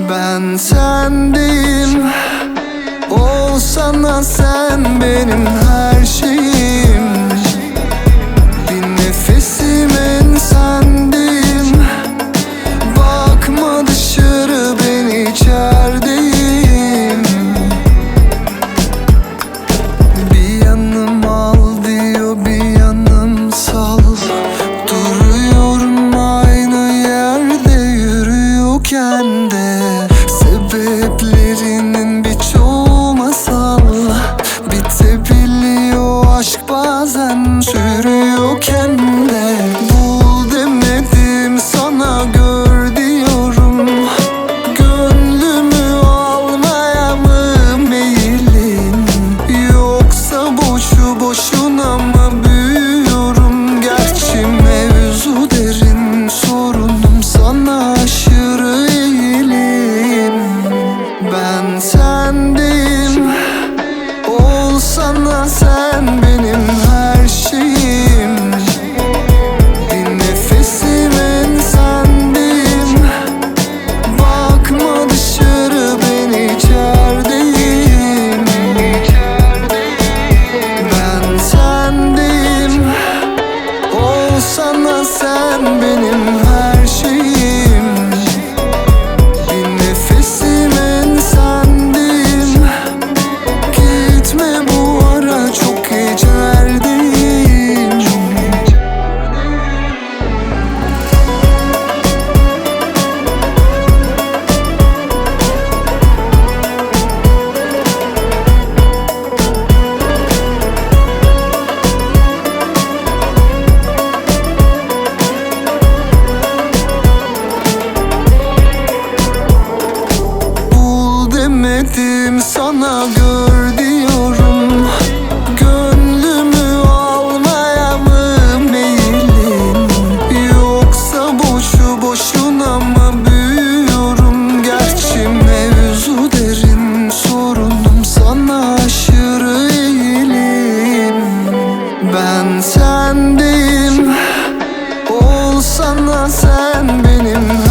Ben sendeyim, olsana sen benim her şeyim. Bir nefesimin sendeyim. Bakma dışarı, ben içerideyim. Bir yanım al diyor, bir yanım sal. Duruyorum aynı yerde yürüyorken de. Sebeplerinin birçoğu masal. Bitebiliyor aşk bazen sürüyorken de. Bul demedim sana, gör diyorum. Gönlümü almaya mı meyilin, yoksa boşu boşuna mı büyüyorum? Gerçi mevzu derin, sorunum sana aşırı eğilim. Ben sendeyim, olsana sen benim her şeyim. Bir nefesimin sendeyim. Bakma dışarı, ben içerideyim. Ben sendeyim, olsana sen benim her şeyim. Bir nefesimin sendeyim. Gitme bu ara, çok içerideyim. Bul demedim sana, gör diyorum. Gönlümü almaya mı meyilin, yoksa boşu boşuna mı büyüyorum? Gerçi mevzu derin, sorunum sana aşırı eğilim. Ben sendeyim, olsana sen benim